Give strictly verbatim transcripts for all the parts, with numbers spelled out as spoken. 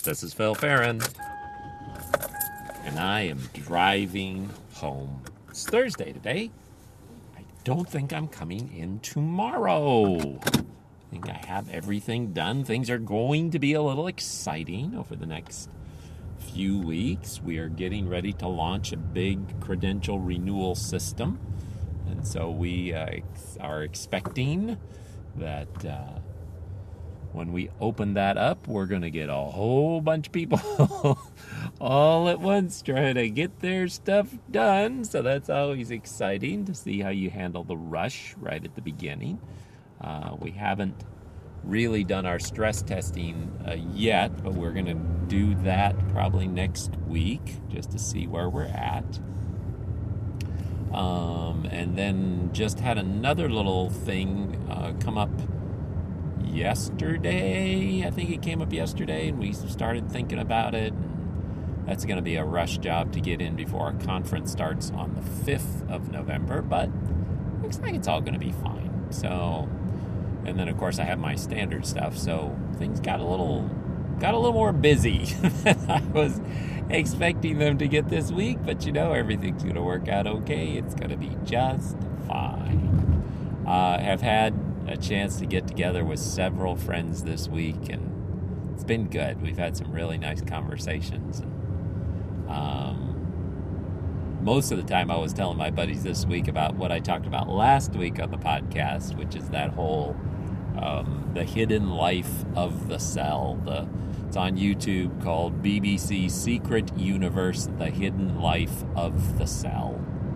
This is Phil Farron, and I am driving home. It's Thursday today. I don't think I'm coming in tomorrow. I think I have everything done. Things are going to be a little exciting over the next few weeks. We are getting ready to launch a big credential renewal system, and so we uh, ex- are expecting that uh, when we open that up, we're going to get a whole bunch of people all at once trying to get their stuff done. So that's always exciting to see how you handle the rush right at the beginning. Uh, we haven't really done our stress testing uh, yet, but we're going to do that probably next week just to see where we're at. Um, and then just had another little thing uh, come up yesterday. I think it came up yesterday, and we started thinking about it. And that's going to be a rush job to get in before our conference starts on the fifth of November, but looks like it's all going to be fine. So, and then of course I have my standard stuff, so things got a little got a little more busy than I was expecting them to get this week, but you know, everything's going to work out okay. It's going to be just fine. Uh, have had a chance to get together with several friends this week, and it's been good. We've had some really nice conversations. And, um, most of the time I was telling my buddies this week about what I talked about last week on the podcast, which is that whole um, the hidden life of the cell. The It's on YouTube, called B B C Secret Universe, The Hidden Life of the Cell.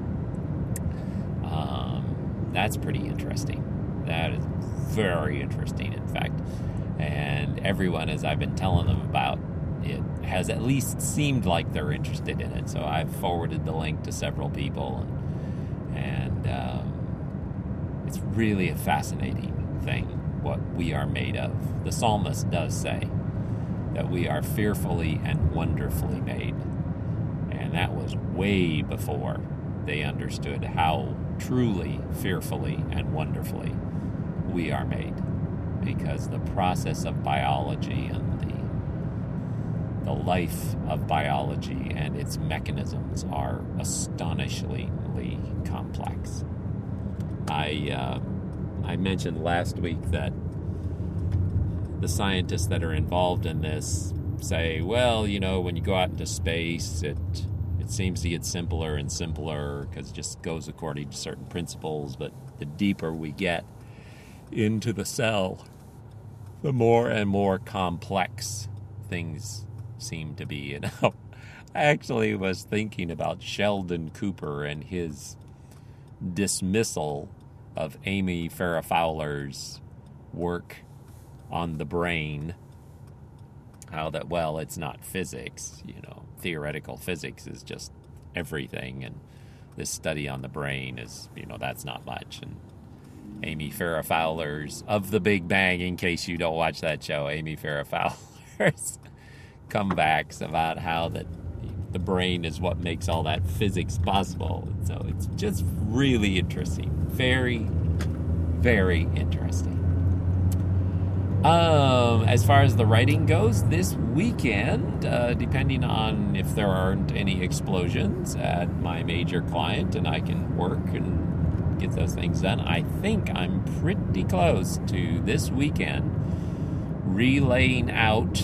Um, that's pretty interesting. That is very interesting, in fact. And everyone, as I've been telling them about it, has at least seemed like they're interested in it. So I've forwarded the link to several people. And, and um, it's really a fascinating thing, what we are made of. The psalmist does say that we are fearfully and wonderfully made. And that was way before they understood how truly fearfully and wonderfully we are made, because the process of biology and the the life of biology and its mechanisms are astonishingly complex. I uh, I mentioned last week that the scientists that are involved in this say, well, you know, when you go out into space, it it seems to get simpler and simpler because it just goes according to certain principles, but the deeper we get into the cell, the more and more complex things seem to be. You know, I actually was thinking about Sheldon Cooper and his dismissal of Amy Farrah Fowler's work on the brain. How that, well, it's not physics, you know, theoretical physics is just everything, and this study on the brain is, you know, that's not much. And Amy Farrah Fowler's Of the Big Bang, in case you don't watch that show, Amy Farrah Fowler's comebacks about how that the brain is what makes all that physics possible. So it's just really interesting. Very, very interesting. Um, as far as the writing goes, this weekend, uh, depending on if there aren't any explosions at my major client and I can work and get those things done, I think I'm pretty close to this weekend relaying out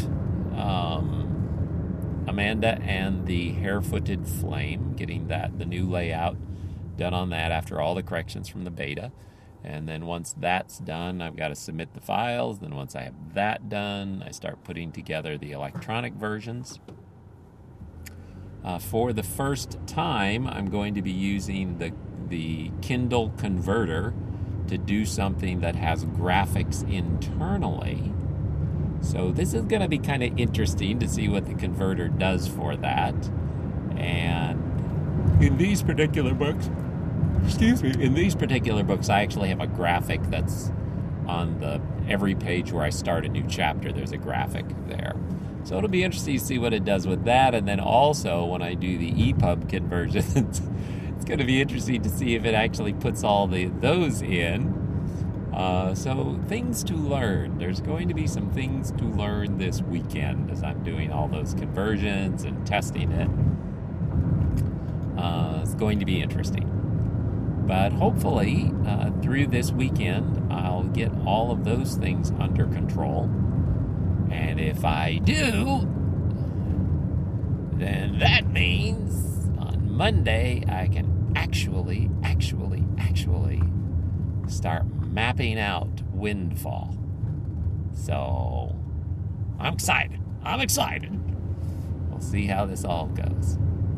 um, Amanda and the Hare-Footed Flame, getting that the new layout done on that after all the corrections from the beta. And then once that's done, I've got to submit the files. Then once I have that done, I start putting together the electronic versions. Uh, for the first time, I'm going to be using the the Kindle converter to do something that has graphics internally. So this is going to be kind of interesting to see what the converter does for that. And in these particular books, excuse me, in these particular books, I actually have a graphic that's on the every page where I start a new chapter. There's a graphic there. So it'll be interesting to see what it does with that. And then also when I do the E P U B conversions, it's going to be interesting to see if it actually puts all the those in Uh, so things to learn. There's going to be some things to learn this weekend as I'm doing all those conversions and testing it. Uh, it's going to be interesting. But hopefully, uh, through this weekend, I'll get all of those things under control. And if I do, then that means on Monday I can actually, actually, actually start mapping out Windfall. So, I'm excited. I'm excited. We'll see how this all goes.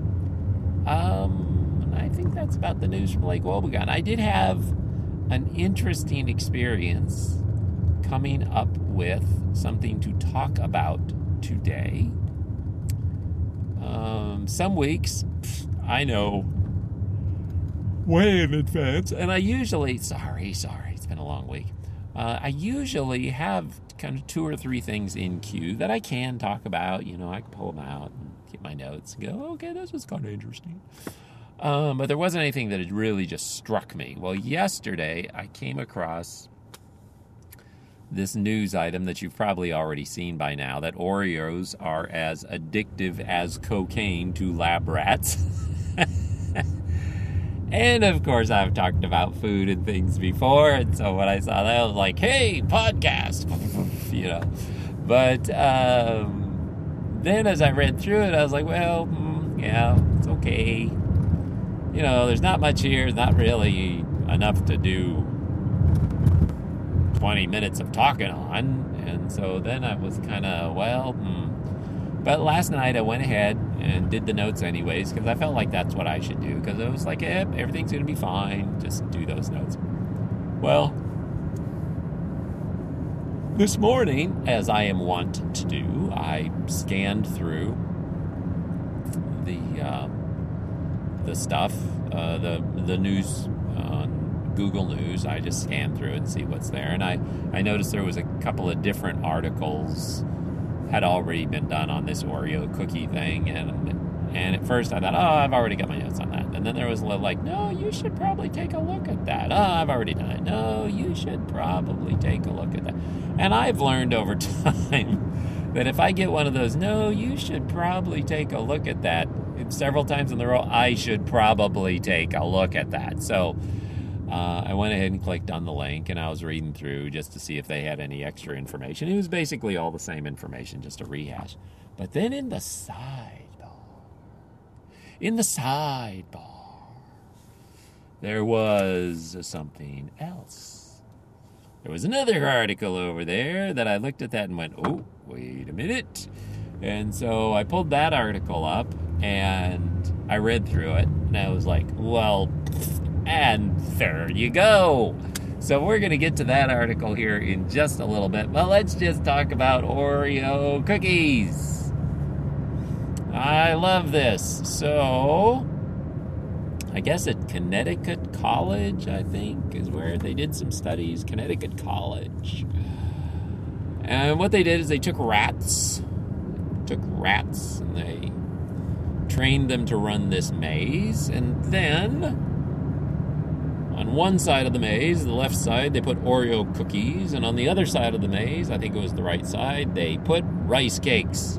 Um, I think that's about the news from Lake Wobegon. I did have an interesting experience coming up with something to talk about today. Um, some weeks, I know way in advance, and I usually, sorry, sorry, it's been a long week. Uh, I usually have kind of two or three things in queue that I can talk about. You know, I can pull them out and get my notes and go, okay, this was kind of interesting. Um, but there wasn't anything that had really just struck me. Well, yesterday I came across this news item that you've probably already seen by now, that Oreos are as addictive as cocaine to lab rats. And, of course, I've talked about food and things before, and so when I saw that, I was like, hey, podcast, you know. But um, then as I read through it, I was like, well, mm, yeah, it's okay. You know, there's not much here, not really enough to do twenty minutes of talking on, and so then I was kind of, well, hmm. But last night I went ahead and did the notes anyways, because I felt like that's what I should do, because it was like, eh, everything's going to be fine, just do those notes. Well, this morning, as I am wont to do, I scanned through the uh, the stuff, uh, the the news on Google News. I just scanned through it and see what's there, and I, I noticed there was a couple of different articles had already been done on this Oreo cookie thing, and and at first I thought, oh, I've already got my notes on that. And then there was a little like, no, you should probably take a look at that. Oh, I've already done it. No, you should probably take a look at that. And I've learned over time that if I get one of those, no, you should probably take a look at that, several times in a row, I should probably take a look at that. So Uh, I went ahead and clicked on the link, and I was reading through just to see if they had any extra information. It was basically all the same information, just a rehash. But then in the sidebar, in the sidebar, there was something else. There was another article over there that I looked at that and went, oh, wait a minute. And so I pulled that article up, and I read through it, and I was like, well, and there you go. So we're going to get to that article here in just a little bit. But let's just talk about Oreo cookies. I love this. So I guess at Connecticut College, I think, is where they did some studies. Connecticut College. And what they did is they took rats. Took rats and they trained them to run this maze. And then on one side of the maze, the left side, they put Oreo cookies. And on the other side of the maze, I think it was the right side, they put rice cakes.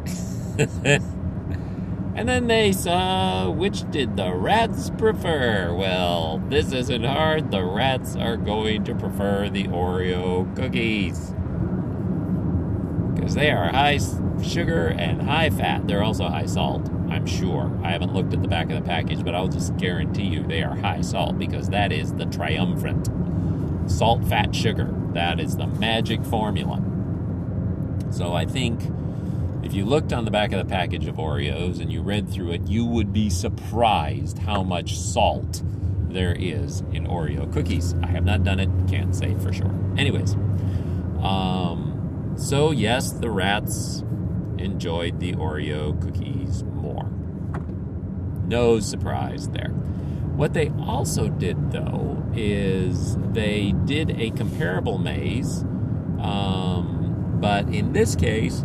And then they saw which did the rats prefer. Well, this isn't hard. The rats are going to prefer the Oreo cookies, because they are high sugar and high fat. They're also high salt, I'm sure. I haven't looked at the back of the package, but I'll just guarantee you they are high salt, because that is the triumvirate. Salt, fat, sugar. That is the magic formula. So I think if you looked on the back of the package of Oreos and you read through it, you would be surprised how much salt there is in Oreo cookies. I have not done it, can't say for sure. Anyways, um, so yes, the rats enjoyed the Oreo cookies more. No surprise there. What they also did, though, is they did a comparable maze, um, but in this case,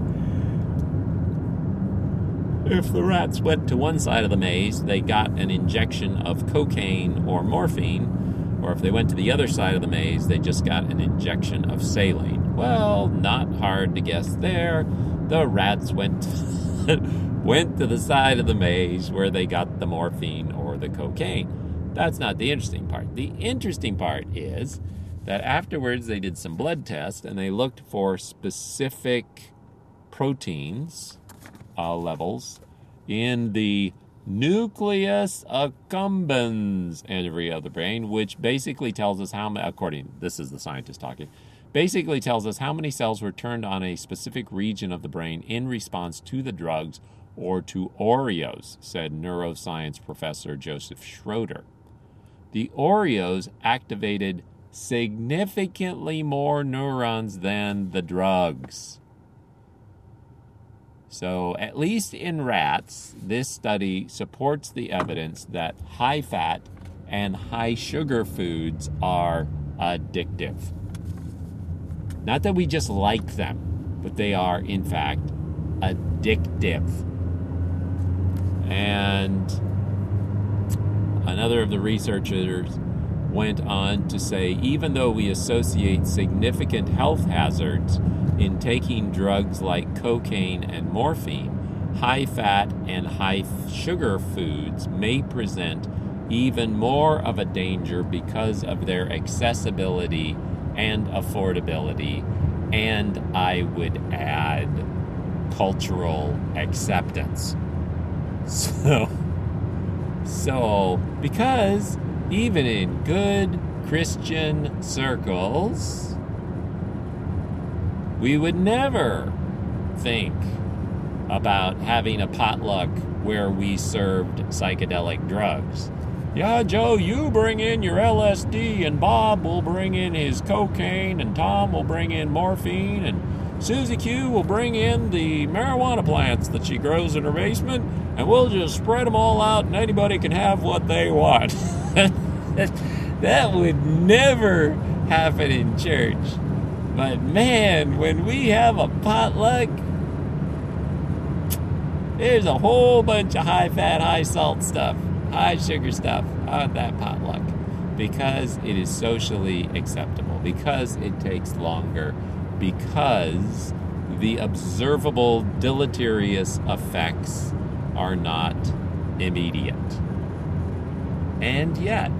if the rats went to one side of the maze, they got an injection of cocaine or morphine, Or if they went to the other side of the maze, they just got an injection of saline. Well, not hard to guess there. The rats went went to the side of the maze where they got the morphine or the cocaine. That's not the interesting part. The interesting part is that afterwards they did some blood tests and they looked for specific proteins uh, levels in the nucleus accumbens area of the brain, which basically tells us how many, according, this is the scientist talking, basically tells us how many cells were turned on a specific region of the brain in response to the drugs or to Oreos, said neuroscience professor Joseph Schroeder. The Oreos activated significantly more neurons than the drugs. So, at least in rats, this study supports the evidence that high-fat and high-sugar foods are addictive. Not that we just like them, but they are, in fact, addictive. And another of the researchers went on to say, even though we associate significant health hazards in taking drugs like cocaine and morphine, high-fat and high-sugar foods may present even more of a danger because of their accessibility and affordability, and I would add cultural acceptance. So, so because even in good Christian circles, we would never think about having a potluck where we served psychedelic drugs. Yeah, Joe, you bring in your L S D, and Bob will bring in his cocaine, and Tom will bring in morphine, and Susie Q will bring in the marijuana plants that she grows in her basement, and we'll just spread them all out, and anybody can have what they want. That would never happen in church. But man, when we have a potluck, there's a whole bunch of high-fat, high-salt stuff, high-sugar stuff on that potluck because it is socially acceptable, because it takes longer, because the observable deleterious effects are not immediate. And yet,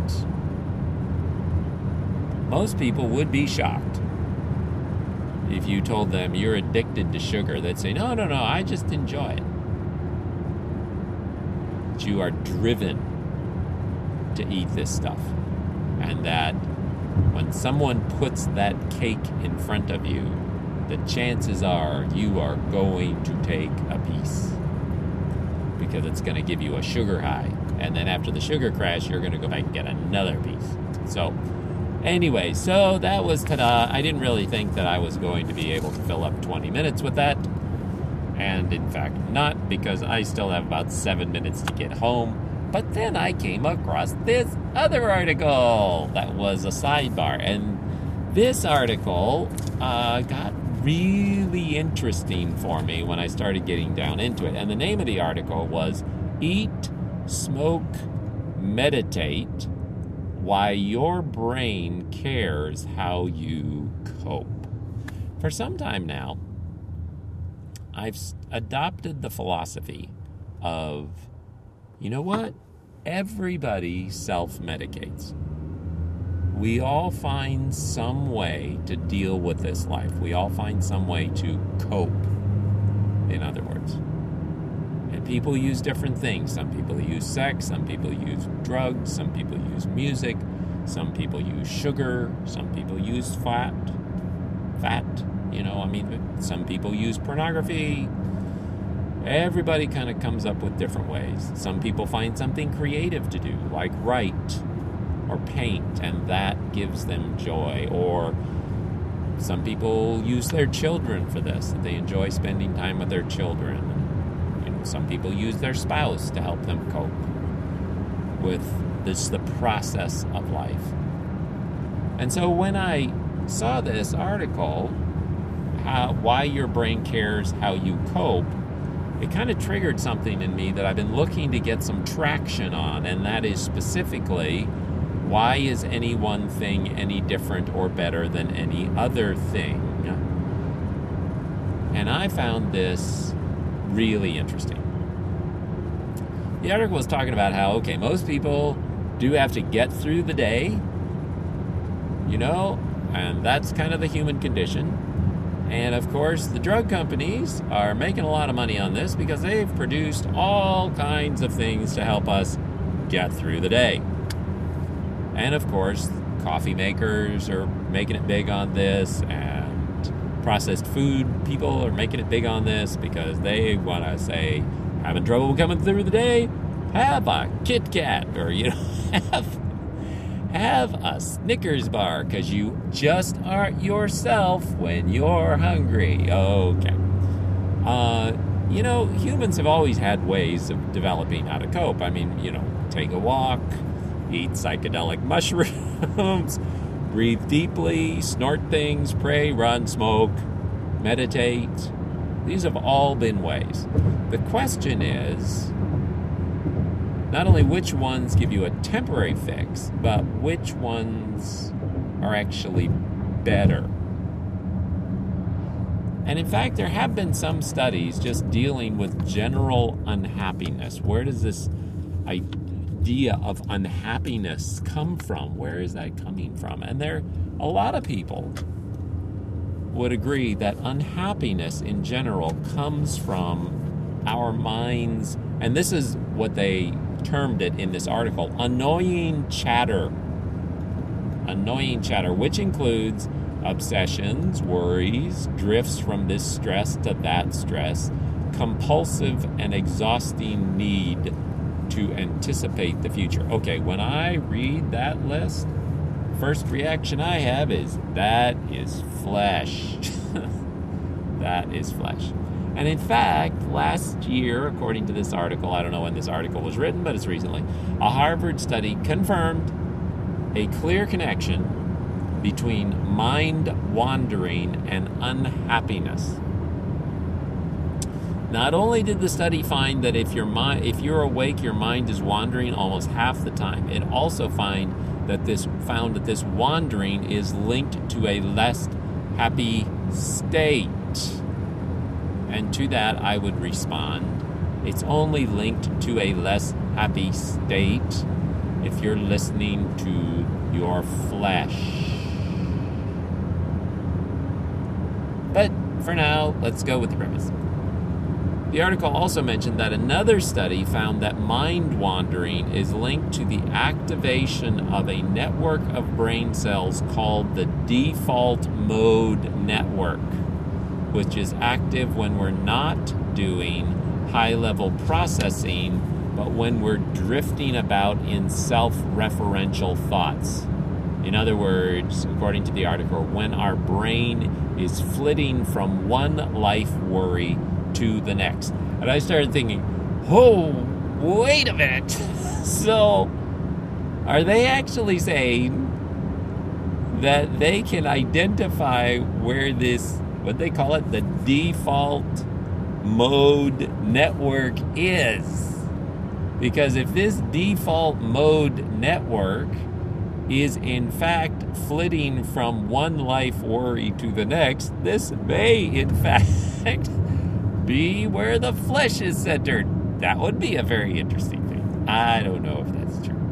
most people would be shocked if you told them you're addicted to sugar. They'd say, no, no, no, I just enjoy it. But you are driven to eat this stuff. And that when someone puts that cake in front of you, the chances are you are going to take a piece because it's going to give you a sugar high. And then after the sugar crash, you're going to go back and get another piece. So anyway, so that was ta-da. I didn't really think that I was going to be able to fill up twenty minutes with that. And in fact, not, because I still have about seven minutes to get home. But then I came across this other article that was a sidebar. And this article uh, got really interesting for me when I started getting down into it. And the name of the article was Eat, Smoke, Meditate, Why Your Brain Cares How You Cope. For some time now, I've adopted the philosophy of, you know what? Everybody self-medicates. We all find some way to deal with this life. We all find some way to cope, in other words. And people use different things. Some people use sex, some people use drugs, some people use music, some people use sugar, some people use fat. Fat, you know, I mean, some people use pornography. Everybody kind of comes up with different ways. Some people find something creative to do, like write or paint, and that gives them joy. Or some people use their children for this. They enjoy spending time with their children. You know, some people use their spouse to help them cope with this, the process of life. And so when I saw this article, how, Why Your Brain Cares How You Cope, it kind of triggered something in me that I've been looking to get some traction on, and that is specifically Why is any one thing any different or better than any other thing? And I found this really interesting. The article was talking about how, okay, most people do have to get through the day, you know, and that's kind of the human condition. And of course, the drug companies are making a lot of money on this because they've produced all kinds of things to help us get through the day. And of course, coffee makers are making it big on this, and processed food people are making it big on this because they want to say, having trouble coming through the day, have a Kit Kat, or, you know, have, have a Snickers bar, because you just aren't yourself when you're hungry. Okay. Uh, you know, humans have always had ways of developing how to cope. I mean, you know, take a walk, eat psychedelic mushrooms, breathe deeply, snort things, pray, run, smoke, meditate. These have all been ways. The question is not only which ones give you a temporary fix, but which ones are actually better. And in fact, there have been some studies just dealing with general unhappiness. Where does this idea of unhappiness come from? Where is that coming from? And there, a lot of people would agree that unhappiness in general comes from our minds, and this is what they termed it in this article, annoying chatter. Annoying chatter, which includes obsessions, worries, drifts from this stress to that stress, compulsive and exhausting need to anticipate the future. Okay, when I read that list, first reaction I have is, that is flesh. That is flesh. And in fact, last year, according to this article, I don't know when this article was written, but it's recently, a Harvard study confirmed a clear connection between mind wandering and unhappiness. Not only did the study find that if, your mind, if you're awake, your mind is wandering almost half the time, it also find that this, found that this wandering is linked to a less happy state. And to that, I would respond, it's only linked to a less happy state if you're listening to your flesh. But for now, let's go with the premise. The article also mentioned that another study found that mind wandering is linked to the activation of a network of brain cells called the default mode network, which is active when we're not doing high-level processing, but when we're drifting about in self-referential thoughts. In other words, according to the article, when our brain is flitting from one life worry to the next. And I started thinking, oh, wait a minute. So, are they actually saying that they can identify where this, what they call it, the default mode network is? Because if this default mode network is in fact flitting from one life worry to the next, this may in fact be where the flesh is centered. That would be a very interesting thing. I don't know if that's true.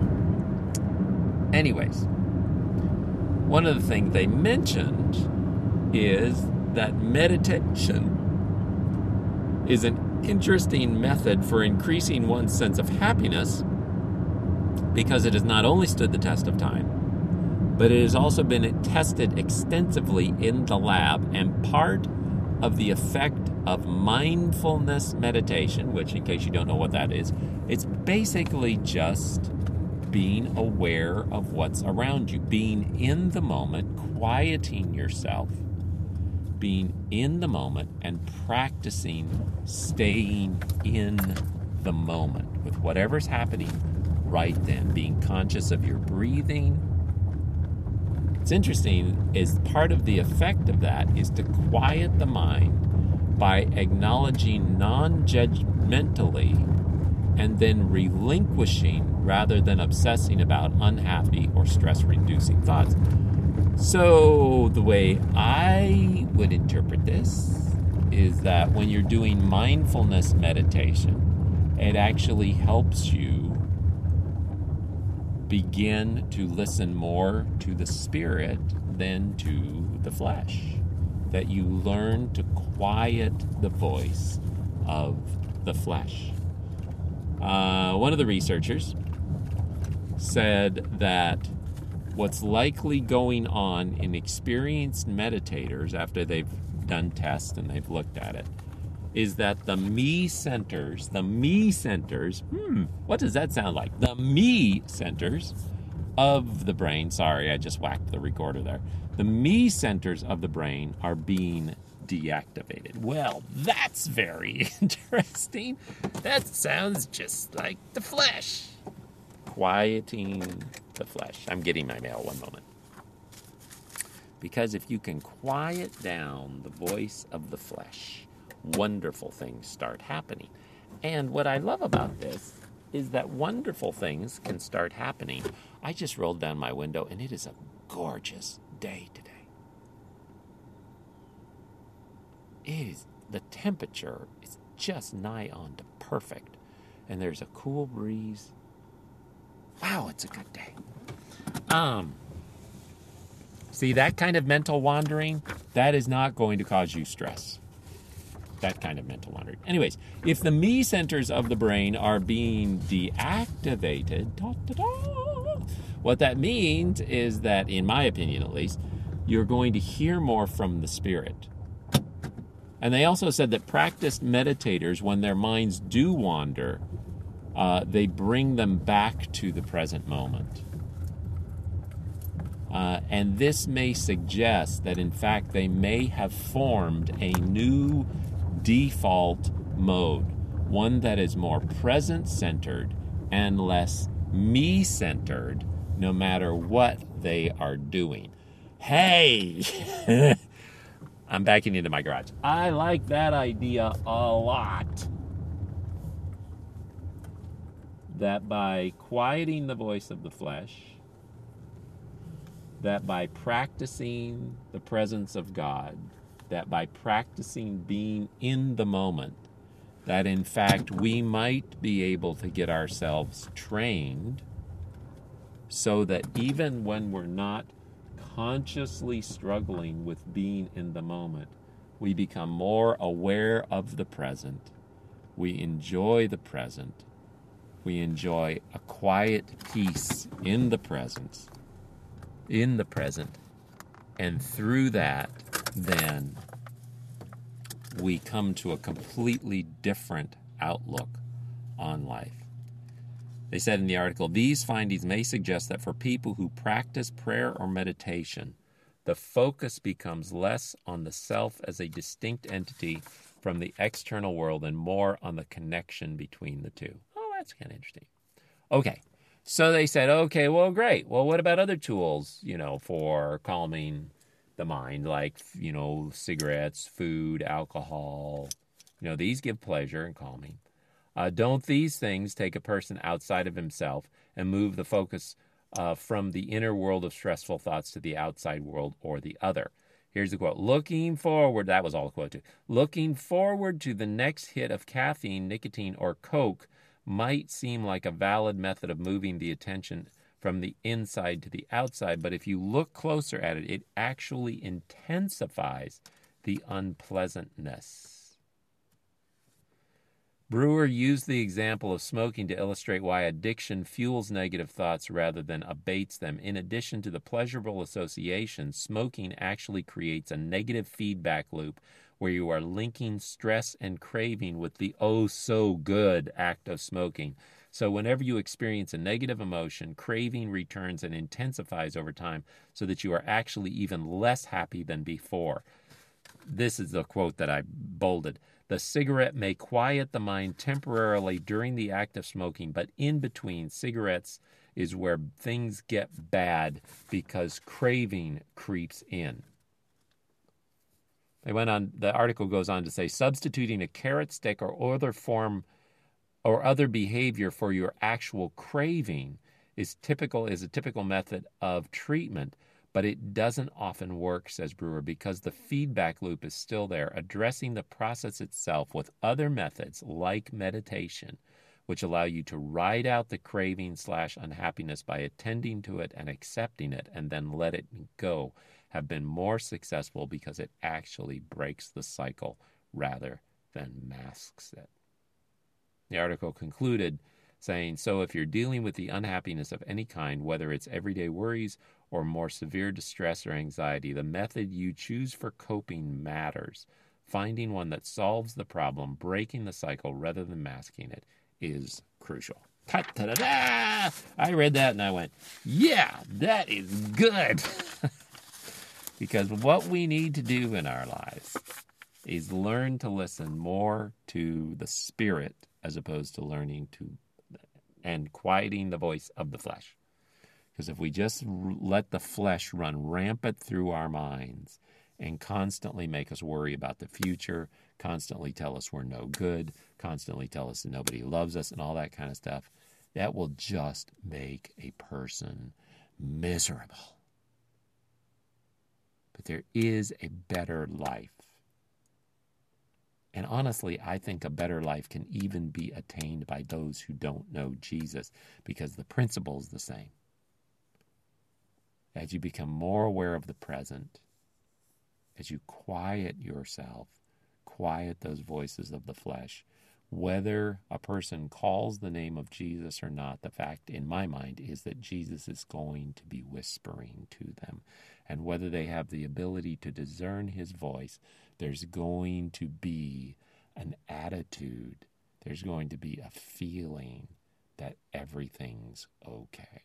Anyways, one of the things they mentioned is that meditation is an interesting method for increasing one's sense of happiness because it has not only stood the test of time, but it has also been tested extensively in the lab, and part of the effect of mindfulness meditation, which, in case you don't know what that is, it's basically just being aware of what's around you, being in the moment, quieting yourself, being in the moment, and practicing staying in the moment with whatever's happening right then, being conscious of your breathing. It's interesting, is part of the effect of that is to quiet the mind by acknowledging non-judgmentally and then relinquishing rather than obsessing about unhappy or stress-reducing thoughts. So the way I would interpret this is that when you're doing mindfulness meditation, it actually helps you begin to listen more to the spirit than to the flesh. That you learn to quiet the voice of the flesh. Uh, one of the researchers said that what's likely going on in experienced meditators after they've done tests and they've looked at it is that the me centers, the me centers, hmm, what does that sound like? The me centers of the brain, sorry, I just whacked the recorder there. The me centers of the brain are being deactivated. Well, that's very interesting. That sounds just like the flesh. Quieting the flesh. I'm getting my mail, one moment. Because if you can quiet down the voice of the flesh, wonderful things start happening. And what I love about this is that wonderful things can start happening. I just rolled down my window and it is a gorgeous day today. It is, the temperature is just nigh on to perfect. And there's a cool breeze. Wow, it's a good day. Um, see, that kind of mental wandering, that is not going to cause you stress. That kind of mental wandering. Anyways, if the me centers of the brain are being deactivated, da, da, da, what that means is that, in my opinion at least, you're going to hear more from the spirit. And they also said that practiced meditators, when their minds do wander, uh, they bring them back to the present moment. Uh, and this may suggest that, in fact, they may have formed a new default mode, one that is more present-centered and less me-centered, no matter what they are doing. Hey! I'm backing into my garage. I like that idea a lot. That by quieting the voice of the flesh, that by practicing the presence of God, that by practicing being in the moment, that in fact we might be able to get ourselves trained so that even when we're not consciously struggling with being in the moment, we become more aware of the present. We enjoy the present. We enjoy a quiet peace in the presence, in the present. And through that, then, we come to a completely different outlook on life. They said in the article, these findings may suggest that for people who practice prayer or meditation, the focus becomes less on the self as a distinct entity from the external world and more on the connection between the two. Oh, that's kind of interesting. Okay, so they said, okay, well, great. Well, what about other tools, you know, for calming the mind, like, you know, cigarettes, food, alcohol? You know, these give pleasure and calming. Uh, don't these things take a person outside of himself and move the focus uh, from the inner world of stressful thoughts to the outside world or the other? Here's the quote. Looking forward, that was all the quote too. Looking forward to the next hit of caffeine, nicotine, or coke might seem like a valid method of moving the attention from the inside to the outside, but if you look closer at it, it actually intensifies the unpleasantness. Brewer used the example of smoking to illustrate why addiction fuels negative thoughts rather than abates them. In addition to the pleasurable association, smoking actually creates a negative feedback loop where you are linking stress and craving with the oh-so-good act of smoking. So whenever you experience a negative emotion, craving returns and intensifies over time so that you are actually even less happy than before. This is the quote that I bolded. The cigarette may quiet the mind temporarily during the act of smoking, but in between cigarettes is where things get bad because craving creeps in. They went on, the article goes on to say, substituting a carrot stick or other form or other behavior for your actual craving is typical is a typical method of treatment, but it doesn't often work, says Brewer, because the feedback loop is still there. Addressing the process itself with other methods like meditation, which allow you to ride out the craving slash unhappiness by attending to it and accepting it and then let it go, have been more successful because it actually breaks the cycle rather than masks it. The article concluded saying, so if you're dealing with the unhappiness of any kind, whether it's everyday worries or more severe distress or anxiety, the method you choose for coping matters. Finding one that solves the problem, breaking the cycle rather than masking it, is crucial. Ta-ta-da-da! I read that and I went, yeah, that is good. Because what we need to do in our lives is learn to listen more to the Spirit as opposed to learning to and quieting the voice of the flesh. Because if we just let the flesh run rampant through our minds and constantly make us worry about the future, constantly tell us we're no good, constantly tell us that nobody loves us and all that kind of stuff, that will just make a person miserable. But there is a better life. And honestly, I think a better life can even be attained by those who don't know Jesus, because the principle is the same. As you become more aware of the present, as you quiet yourself, quiet those voices of the flesh, whether a person calls the name of Jesus or not, the fact in my mind is that Jesus is going to be whispering to them. And whether they have the ability to discern his voice, there's going to be an attitude, there's going to be a feeling that everything's okay.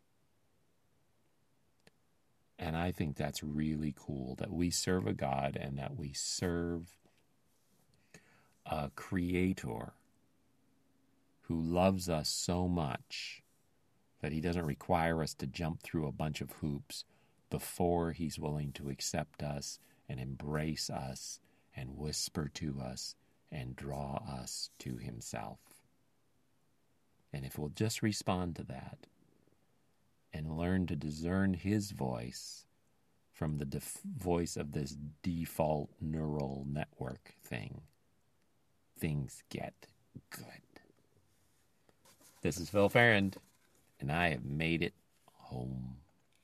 And I think that's really cool, that we serve a God and that we serve a creator who loves us so much that he doesn't require us to jump through a bunch of hoops before he's willing to accept us and embrace us and whisper to us and draw us to himself. And if we'll just respond to that and learn to discern his voice from the def- voice of this default neural network thing, things get good. This is Phil Farrand, and I have made it home.